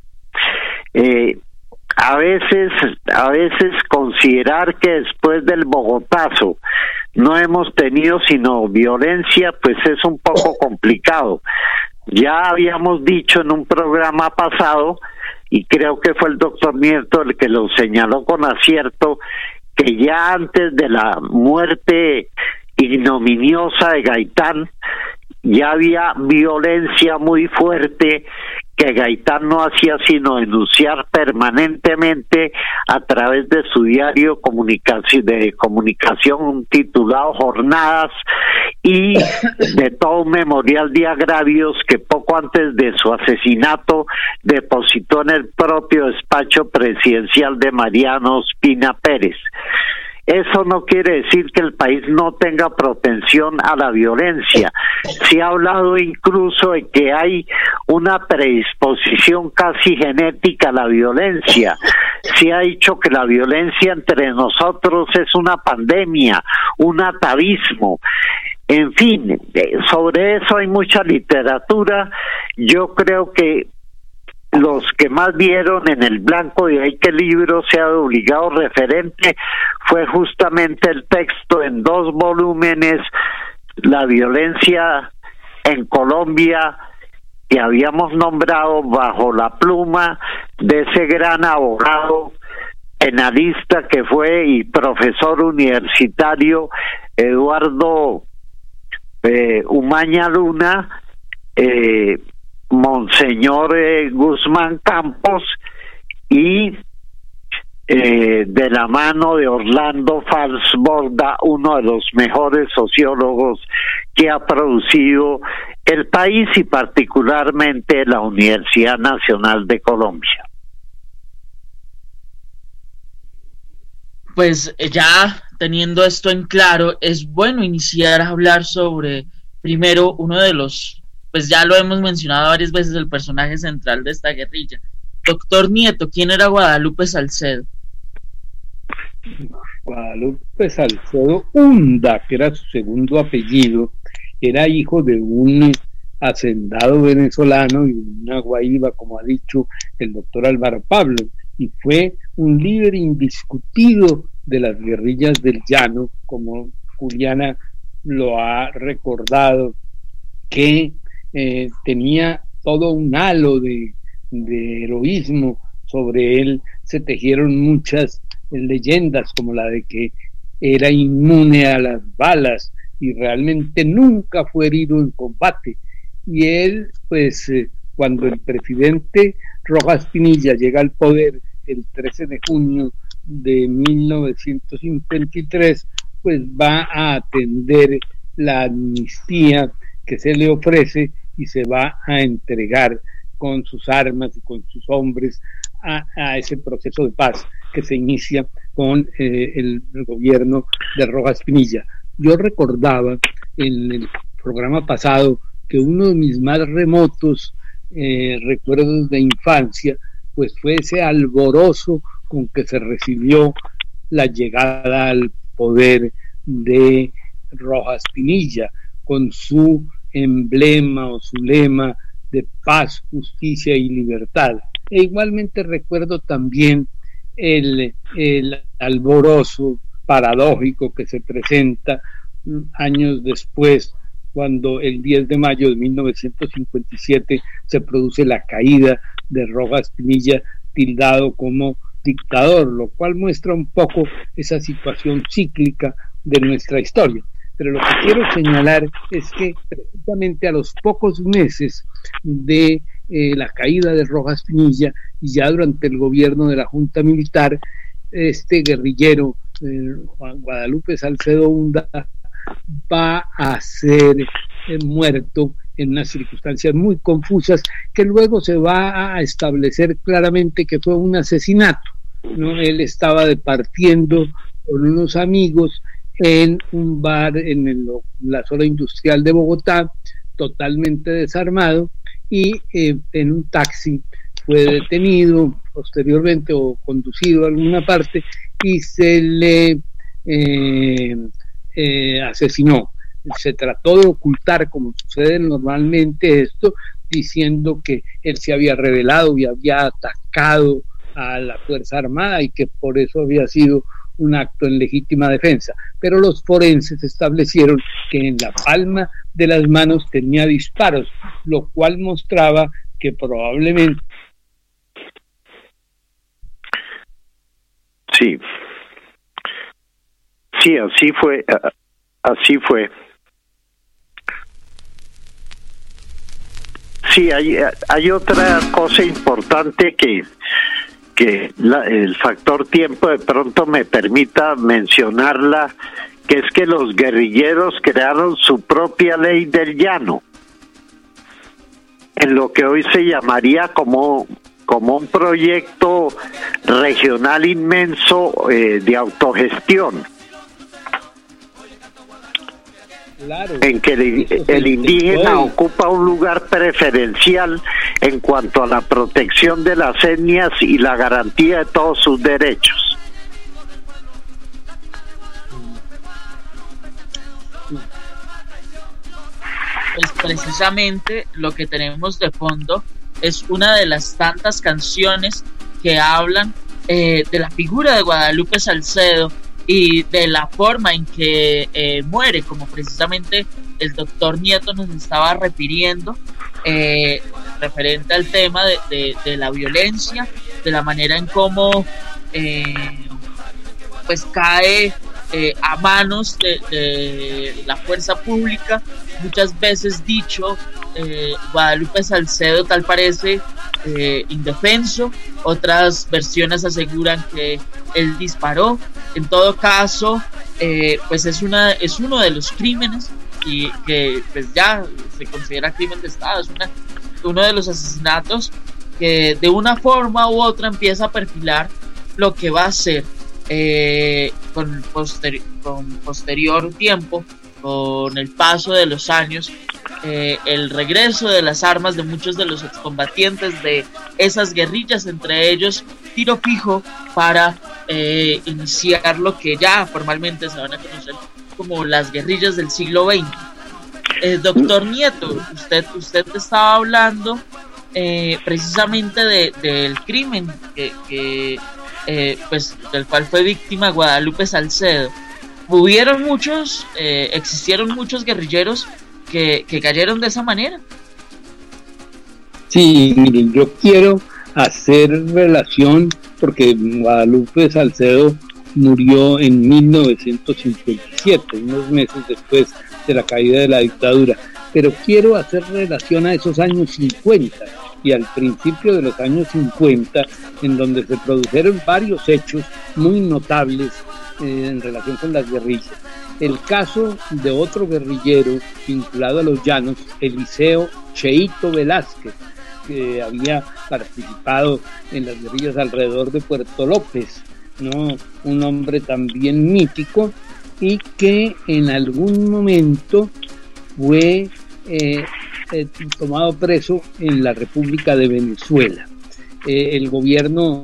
eh, a veces a veces considerar que después del Bogotazo no hemos tenido sino violencia, pues es un poco complicado. Ya habíamos dicho en un programa pasado, y creo que fue el doctor Nieto el que lo señaló con acierto, que ya antes de la muerte ignominiosa de Gaitán ya había violencia muy fuerte, que Gaitán no hacía sino denunciar permanentemente a través de su diario comunicación, de comunicación titulado Jornadas, y de todo un memorial de agravios que poco antes de su asesinato depositó en el propio despacho presidencial de Mariano Ospina Pérez. Eso no quiere decir que el país no tenga propensión a la violencia. Se ha hablado incluso de que hay una predisposición casi genética a la violencia. Se ha dicho que la violencia entre nosotros es una pandemia, un atavismo. En fin, sobre eso hay mucha literatura. Yo creo que los que más vieron en el blanco, de ahí que el libro sea de obligado referente, fue justamente el texto en dos volúmenes, La violencia en Colombia, que habíamos nombrado bajo la pluma de ese gran abogado penalista que fue y profesor universitario Eduardo eh, Umaña Luna, eh, Monseñor eh, Guzmán Campos, y eh, de la mano de Orlando Falsborda, uno de los mejores sociólogos que ha producido el país y particularmente la Universidad Nacional de Colombia. Pues ya teniendo esto en claro, es bueno iniciar a hablar sobre, primero, uno de los, pues ya lo hemos mencionado varias veces, el personaje central de esta guerrilla. Doctor Nieto, ¿quién era Guadalupe Salcedo? Guadalupe Salcedo Hunda, que era su segundo apellido, era hijo de un hacendado venezolano y una guaíba, como ha dicho el doctor Álvaro Pablo, y fue un líder indiscutido de las guerrillas del llano, como Juliana lo ha recordado, que eh, tenía todo un halo de, de heroísmo sobre él. Se tejieron muchas leyendas, como la de que era inmune a las balas y realmente nunca fue herido en combate. y él, pues, eh, cuando el presidente Rojas Pinilla llega al poder el trece de junio de mil novecientos cincuenta y tres, pues va a atender la amnistía que se le ofrece y se va a entregar con sus armas y con sus hombres a, a ese proceso de paz que se inicia con eh, el, el gobierno de Rojas Pinilla. Yo recordaba en el programa pasado que uno de mis más remotos eh, recuerdos de infancia pues fue ese alborozo con que se recibió la llegada al poder de Rojas Pinilla, con su emblema o su lema de paz, justicia y libertad. E igualmente recuerdo también el, el alborozo paradójico que se presenta años después, cuando el diez de mayo de mil novecientos cincuenta y siete se produce la caída de Rojas Pinilla, tildado como dictador, lo cual muestra un poco esa situación cíclica de nuestra historia. Pero lo que quiero señalar es que precisamente a los pocos meses de eh, la caída de Rojas Pinilla, y ya durante el gobierno de la Junta Militar, este guerrillero eh, Juan Guadalupe Salcedo Hunda va a ser eh, muerto en unas circunstancias muy confusas, que luego se va a establecer claramente que fue un asesinato, ¿no? Él estaba departiendo con unos amigos en un bar en el, la zona industrial de Bogotá, totalmente desarmado, y eh, en un taxi fue detenido posteriormente o conducido a alguna parte y se le eh, eh, asesinó. Se trató de ocultar, como sucede normalmente esto, diciendo que él se había rebelado y había atacado a la Fuerza Armada y que por eso había sido un acto en legítima defensa. Pero los forenses establecieron que en la palma de las manos tenía disparos, lo cual mostraba que probablemente... Sí, sí, así fue, así fue. Sí, hay, hay otra cosa importante que, que la, el factor tiempo de pronto me permita mencionarla, que es que los guerrilleros crearon su propia ley del llano, en lo que hoy se llamaría como, como un proyecto regional inmenso eh, de autogestión. Claro, en que el, el indígena ocupa un lugar preferencial en cuanto a la protección de las etnias y la garantía de todos sus derechos. Pues precisamente lo que tenemos de fondo es una de las tantas canciones que hablan eh, de la figura de Guadalupe Salcedo y de la forma en que eh, muere, como precisamente el doctor Nieto nos estaba refiriendo, eh, referente al tema de, de, de la violencia, de la manera en cómo eh, pues cae eh, a manos de, de la fuerza pública. Muchas veces dicho, eh, Guadalupe Salcedo tal parece eh, indefenso, otras versiones aseguran que él disparó. En todo caso, eh, pues es una es uno de los crímenes y que pues ya se considera crimen de Estado, es una, uno de los asesinatos que de una forma u otra empieza a perfilar lo que va a ser eh, con, posteri- con posterior tiempo, con el paso de los años, eh, el regreso de las armas de muchos de los excombatientes de esas guerrillas, entre ellos Tiro Fijo, para eh, iniciar lo que ya formalmente se van a conocer como las guerrillas del siglo veinte. Eh, doctor Nieto, usted, usted estaba hablando eh, precisamente de, del crimen que, que eh, pues del cual fue víctima Guadalupe Salcedo. Hubieron muchos, eh, existieron muchos guerrilleros que, que cayeron de esa manera. Sí, miren, yo quiero hacer relación porque Guadalupe Salcedo murió en mil novecientos cincuenta y siete, unos meses después de la caída de la dictadura, pero quiero hacer relación a esos años cincuenta y al principio de los años cincuenta, en donde se produjeron varios hechos muy notables eh, en relación con las guerrillas. El caso de otro guerrillero vinculado a los llanos, Eliseo Cheito Velázquez, que había participado en las guerrillas alrededor de Puerto López, ¿no? Un hombre también mítico y que en algún momento fue eh, eh, tomado preso en la República de Venezuela. Eh, el gobierno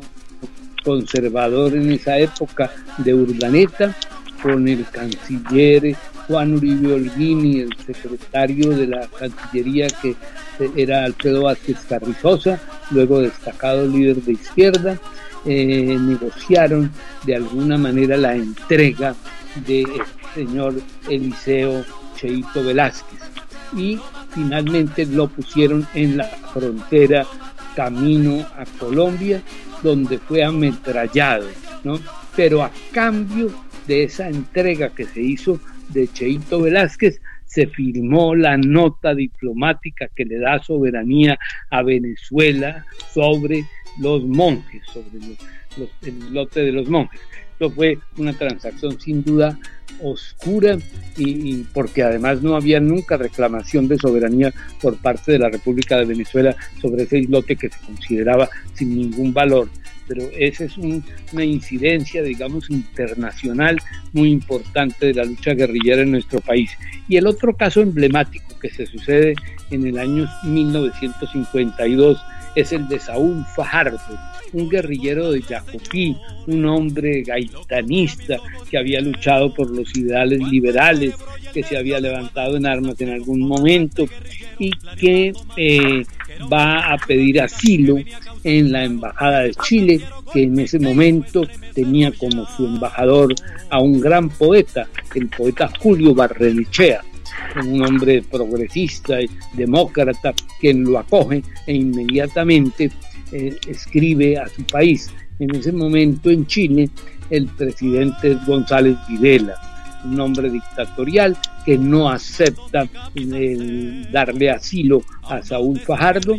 conservador en esa época de Urdaneta, con el canciller Juan Uribe Holguín y el secretario de la Cancillería, que era Alfredo Vázquez Carrizosa, luego destacado líder de izquierda, eh, negociaron de alguna manera la entrega del señor Eliseo Cheito Velázquez y finalmente lo pusieron en la frontera camino a Colombia, donde fue ametrallado, ¿no? Pero a cambio de esa entrega que se hizo de Cheito Velázquez, se firmó la nota diplomática que le da soberanía a Venezuela sobre los monjes, sobre los, los, el lote de los monjes. Esto fue una transacción sin duda oscura y, y porque además no había nunca reclamación de soberanía por parte de la República de Venezuela sobre ese islote que se consideraba sin ningún valor. Pero esa es un, una incidencia, digamos, internacional muy importante de la lucha guerrillera en nuestro país. Y el otro caso emblemático que se sucede en el año mil novecientos cincuenta y dos es el de Saúl Fajardo, un guerrillero de Yacopí, un hombre gaitanista que había luchado por los ideales liberales, que se había levantado en armas en algún momento y que eh, va a pedir asilo en la Embajada de Chile, que en ese momento tenía como su embajador a un gran poeta, el poeta Julio Barrenechea, un hombre progresista y demócrata, quien lo acoge e inmediatamente eh, escribe a su país. En ese momento en Chile el presidente es González Videla, un hombre dictatorial que no acepta el darle asilo a Saúl Fajardo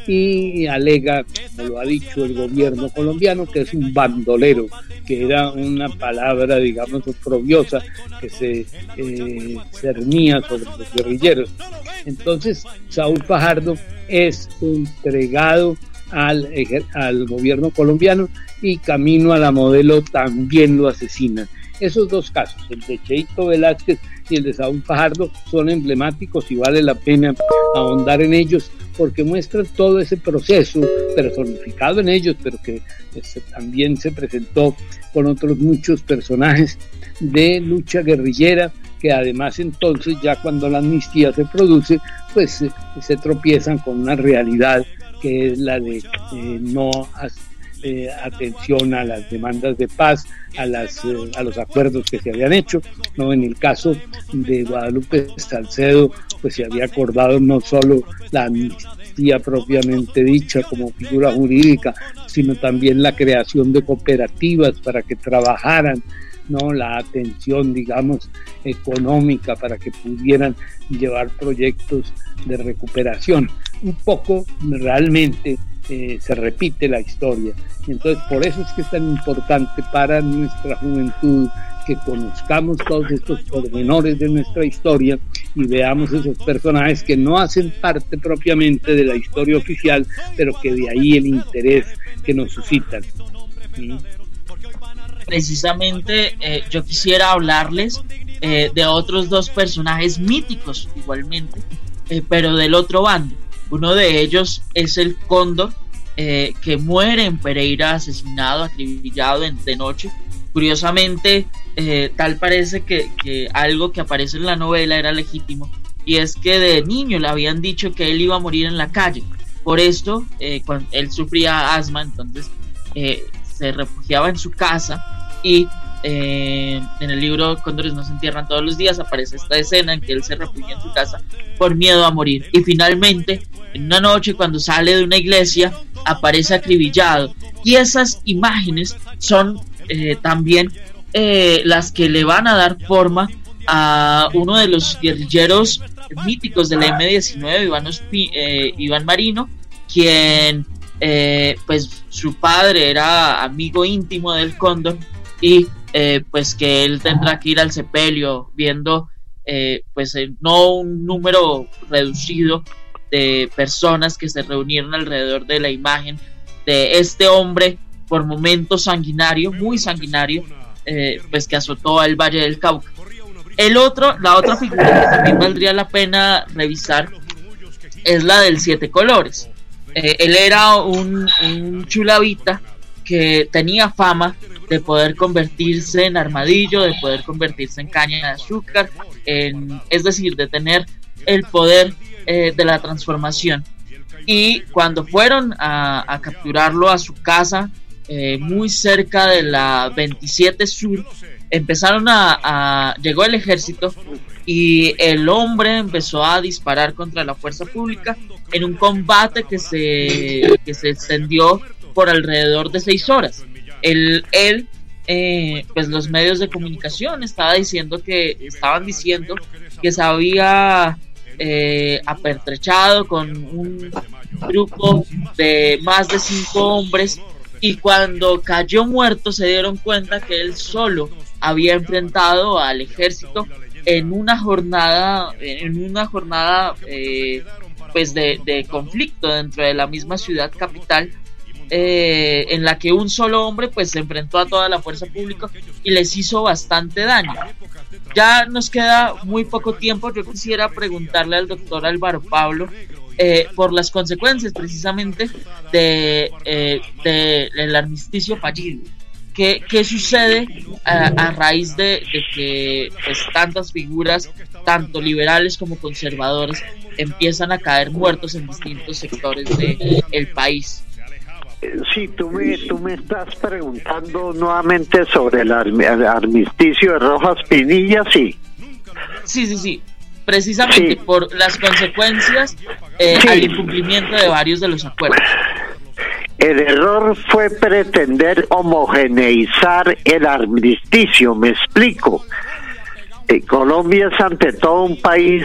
y alega, como lo ha dicho el gobierno colombiano, que es un bandolero, que era una palabra, digamos, oprobiosa que se eh, cernía sobre los guerrilleros. Entonces Saúl Fajardo es entregado al, al gobierno colombiano y camino a la Modelo también lo asesinan. Esos dos casos, el de Cheito Velázquez y el de Saúl Fajardo, son emblemáticos y vale la pena ahondar en ellos porque muestran todo ese proceso personificado en ellos, pero que este, también se presentó con otros muchos personajes de lucha guerrillera, que además entonces ya cuando la amnistía se produce, pues eh, se tropiezan con una realidad que es la de eh, no Eh, atención a las demandas de paz, a las eh, a los acuerdos que se habían hecho, ¿no? En el caso de Guadalupe Salcedo, pues se había acordado no solo la amnistía propiamente dicha como figura jurídica, sino también la creación de cooperativas para que trabajaran, ¿no? La atención, digamos, económica para que pudieran llevar proyectos de recuperación. Un poco realmente Eh, se repite la historia. Entonces por eso es que es tan importante para nuestra juventud que conozcamos todos estos pormenores de nuestra historia y veamos esos personajes que no hacen parte propiamente de la historia oficial, pero que de ahí el interés que nos suscitan. ¿Sí? Precisamente eh, yo quisiera hablarles eh, de otros dos personajes míticos igualmente, eh, pero del otro bando. Uno de ellos es el Cóndor, eh, que muere en Pereira, asesinado, acribillado en, de noche. Curiosamente, eh, tal parece que, que algo que aparece en la novela era legítimo, y es que de niño le habían dicho que él iba a morir en la calle. Por esto, eh, cuando él sufría asma, entonces eh, se refugiaba en su casa y eh, en el libro Cóndores no se entierran todos los días aparece esta escena en que él se refugia en su casa por miedo a morir, y finalmente en una noche cuando sale de una iglesia aparece acribillado, y esas imágenes son eh, también eh, las que le van a dar forma a uno de los guerrilleros míticos de la eme diecinueve, Iván, Ospi, eh, Iván Marino, quien eh, pues su padre era amigo íntimo del Cóndor, y eh, pues que él tendrá que ir al sepelio viendo eh, pues eh, no un número reducido de personas que se reunieron alrededor de la imagen de este hombre por momentos sanguinario, muy sanguinario, eh, pues que azotó al Valle del Cauca. El otro, la otra figura que también valdría la pena revisar es la del Siete Colores. Eh, él era un, un chulavita que tenía fama de poder convertirse en armadillo, de poder convertirse en caña de azúcar, en, es decir, de tener el poder eh, de la transformación. Y cuando fueron a, a capturarlo a su casa, eh, muy cerca de la veintisiete Sur, empezaron a, a llegó el ejército y el hombre empezó a disparar contra la fuerza pública en un combate que se, que se extendió por alrededor de seis horas. Él, él eh, pues los medios de comunicación estaba diciendo que, estaban diciendo que se había eh, apertrechado con un grupo de más de cinco hombres, y cuando cayó muerto se dieron cuenta que él solo había enfrentado al ejército en una jornada, en una jornada eh, pues de, de conflicto dentro de la misma ciudad capital, eh, en la que un solo hombre pues se enfrentó a toda la fuerza pública y les hizo bastante daño. Ya nos queda muy poco tiempo. Yo quisiera preguntarle al doctor Álvaro Pablo eh, por las consecuencias precisamente de, eh, de, del armisticio fallido. ¿Qué, qué sucede a, a raíz de, de que pues, tantas figuras, tanto liberales como conservadores, empiezan a caer muertos en distintos sectores del país? Sí, tú me, tú me estás preguntando nuevamente sobre el, arm, el armisticio de Rojas Pinilla, ¿sí? Sí, sí, sí. Precisamente sí. Por las consecuencias eh, sí. al incumplimiento de varios de los acuerdos. El error fue pretender homogeneizar el armisticio, me explico. Eh, Colombia es ante todo un país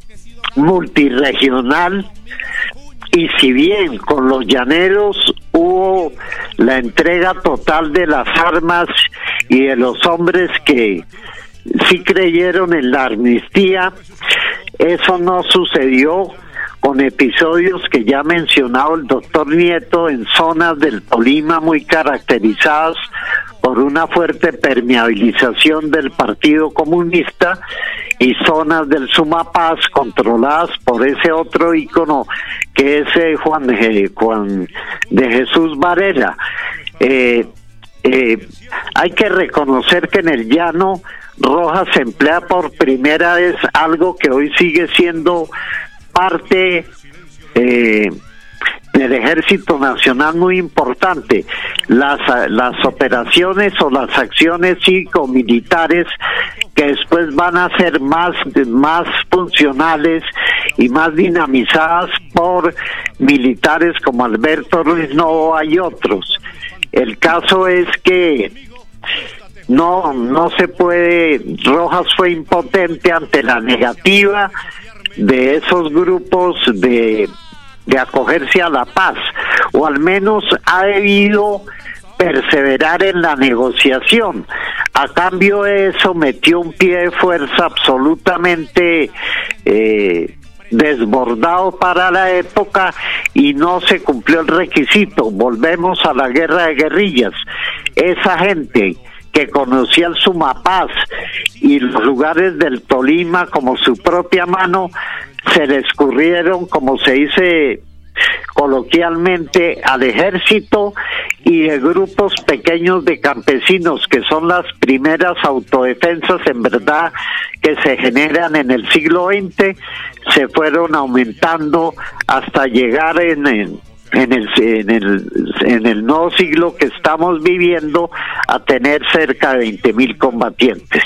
multirregional, y si bien con los llaneros hubo la entrega total de las armas y de los hombres que sí creyeron en la amnistía, eso no sucedió con episodios que ya ha mencionado el doctor Nieto en zonas del Tolima muy caracterizadas por una fuerte permeabilización del Partido Comunista, y zonas del Sumapaz controladas por ese otro ícono que es eh, Juan, de, Juan de Jesús Varela. Eh, eh, hay que reconocer que en el llano Rojas emplea por primera vez algo que hoy sigue siendo parte eh, del Ejército Nacional muy importante, las, las operaciones o las acciones cívico-militares que después van a ser más, más funcionales y más dinamizadas por militares como Alberto Ruiz Novoa y otros. El caso es que no, no se puede, Rojas fue impotente ante la negativa de esos grupos de, de acogerse a la paz, o al menos ha debido perseverar en la negociación. A cambio de eso metió un pie de fuerza absolutamente eh, desbordado para la época y no se cumplió el requisito. Volvemos a la guerra de guerrillas. Esa gente que conocía el Sumapaz y los lugares del Tolima como su propia mano, se le escurrieron, como se dice coloquialmente, al ejército, y de grupos pequeños de campesinos, que son las primeras autodefensas en verdad que se generan en el siglo veinte, se fueron aumentando hasta llegar en, en En el, en el en el nuevo siglo que estamos viviendo a tener cerca de veinte mil combatientes.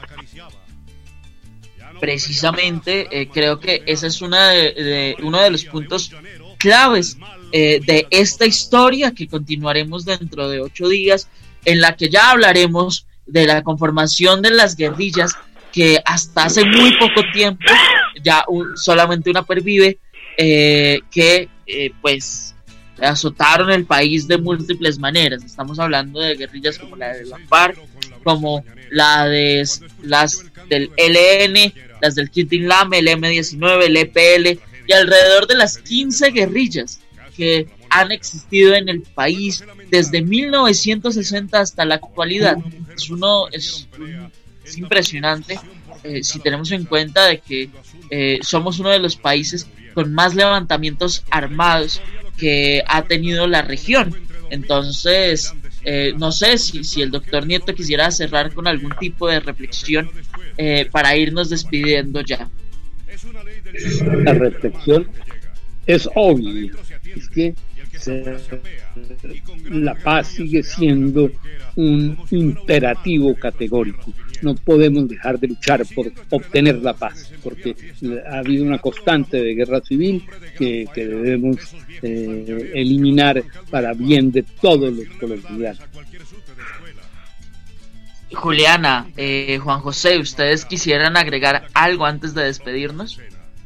Precisamente eh, creo que ese es una de, de, uno de los puntos claves eh, de esta historia que continuaremos dentro de ocho días, en la que ya hablaremos de la conformación de las guerrillas que hasta hace muy poco tiempo ya un, solamente una pervive, eh, que eh, pues azotaron el país de múltiples maneras. Estamos hablando de guerrillas como la de la FARC, como la de las del E L N, las del Quintilame, el eme diecinueve, el E P L y alrededor de las quince guerrillas que han existido en el país desde mil novecientos sesenta hasta la actualidad. Es uno es, es impresionante eh, si tenemos en cuenta de que eh, somos uno de los países con más levantamientos armados que ha tenido la región. Entonces, eh, no sé si, si el doctor Nieto quisiera cerrar con algún tipo de reflexión eh, para irnos despidiendo ya. La reflexión es obvia, es que se, la paz sigue siendo un imperativo categórico. No podemos dejar de luchar por obtener la paz, porque ha habido una constante de guerra civil que, que debemos eh, eliminar para bien de todos los colombianos. Juliana, eh, Juan José, ¿ustedes quisieran agregar algo antes de despedirnos?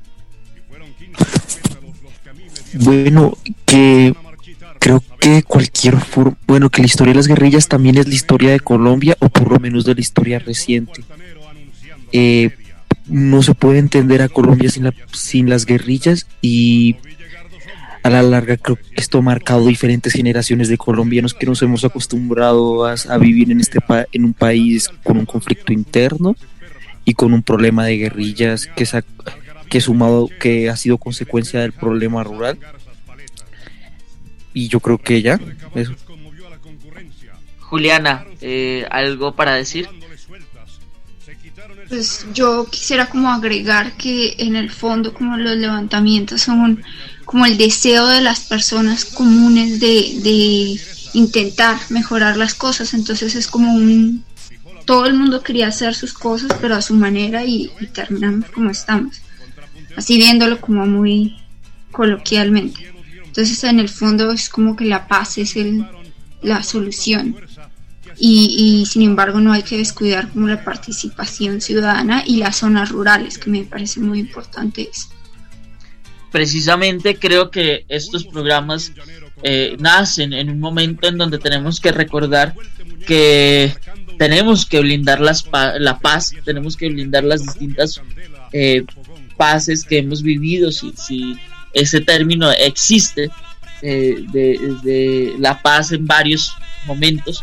Bueno, que creo que cualquier forma, bueno, que la historia de las guerrillas también es la historia de Colombia, o por lo menos de la historia reciente. Eh, no se puede entender a Colombia sin, la, sin las guerrillas, y a la larga creo que esto ha marcado diferentes generaciones de colombianos que nos hemos acostumbrado a, a vivir en este pa- en un país con un conflicto interno y con un problema de guerrillas que se ha, que sumado que ha sido consecuencia del problema rural. Y yo creo que ya eso. Juliana, eh, ¿algo para decir? Pues yo quisiera como agregar que en el fondo como los levantamientos son como el deseo de las personas comunes de, de intentar mejorar las cosas. Entonces es como un, todo el mundo quería hacer sus cosas pero a su manera, y, y terminamos como estamos, así viéndolo como muy coloquialmente. Entonces en el fondo es como que la paz es el, la solución, y, y sin embargo no hay que descuidar como la participación ciudadana y las zonas rurales, que me parece muy importante eso. Precisamente creo que estos programas eh, nacen en un momento en donde tenemos que recordar que tenemos que blindar las pa- la paz, tenemos que blindar las distintas eh, paces que hemos vivido, si, si ese término existe, eh, de, de la paz en varios momentos,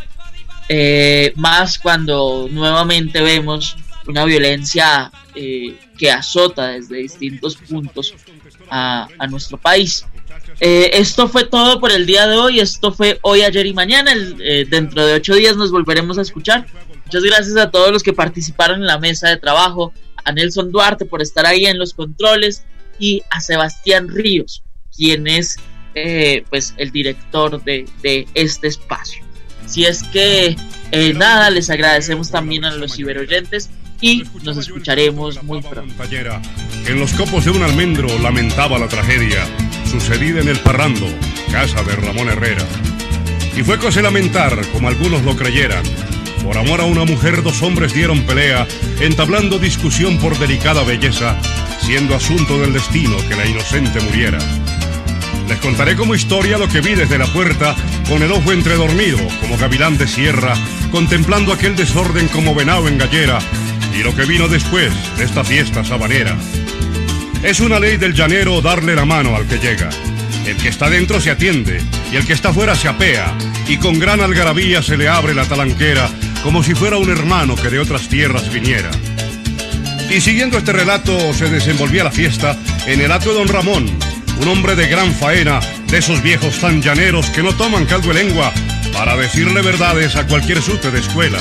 eh, más cuando nuevamente vemos una violencia eh, que azota desde distintos puntos a, a nuestro país. Eh, esto fue todo por el día de hoy. Esto fue Hoy, Ayer y Mañana. El, eh, dentro de ocho días nos volveremos a escuchar. Muchas gracias a todos los que participaron en la mesa de trabajo, a Nelson Duarte por estar ahí en los controles, y a Sebastián Ríos, quien es eh, pues el director de, de este espacio. Si es que eh, nada, les agradecemos también a los ciberoyentes y nos escucharemos muy pronto. En los copos de un almendro lamentaba la tragedia sucedida en el Parrando, casa de Ramón Herrera. Y fue cosa lamentar, como algunos lo creyeran. Por amor a una mujer dos hombres dieron pelea, entablando discusión por delicada belleza, siendo asunto del destino que la inocente muriera. Les contaré como historia lo que vi desde la puerta, con el ojo entredormido, como gavilán de sierra, contemplando aquel desorden como venado en gallera, y lo que vino después de esta fiesta sabanera. Es una ley del llanero darle la mano al que llega. El que está dentro se atiende, y el que está fuera se apea, y con gran algarabía se le abre la talanquera, como si fuera un hermano que de otras tierras viniera. Y siguiendo este relato se desenvolvía la fiesta en el hato de don Ramón, un hombre de gran faena, de esos viejos tan llaneros que no toman caldo de lengua para decirle verdades a cualquier sute de escuela.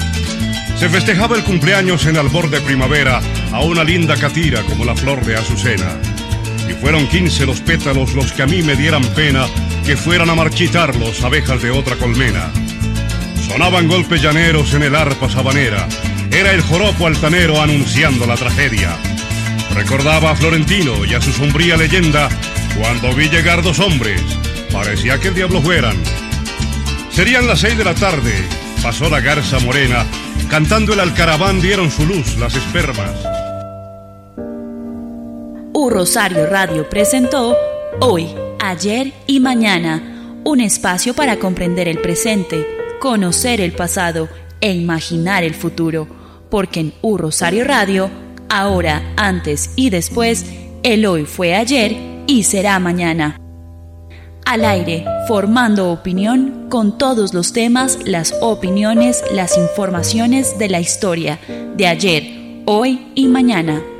Se festejaba el cumpleaños en albor de primavera a una linda catira como la flor de azucena. Y fueron quince los pétalos los que a mí me dieran pena que fueran a marchitarlos abejas de otra colmena. Sonaban golpes llaneros en el arpa sabanera, era el joropo altanero anunciando la tragedia. Recordaba a Florentino y a su sombría leyenda, cuando vi llegar dos hombres, parecía que el diablo fueran. Serían las seis de la tarde, pasó la garza morena, cantando el alcaraván dieron su luz las espermas. U Rosario Radio presentó Hoy, Ayer y Mañana, un espacio para comprender el presente, conocer el pasado e imaginar el futuro, porque en U Rosario Radio, ahora, antes y después, el hoy fue ayer y será mañana. Al aire, formando opinión con todos los temas, las opiniones, las informaciones de la historia de ayer, hoy y mañana.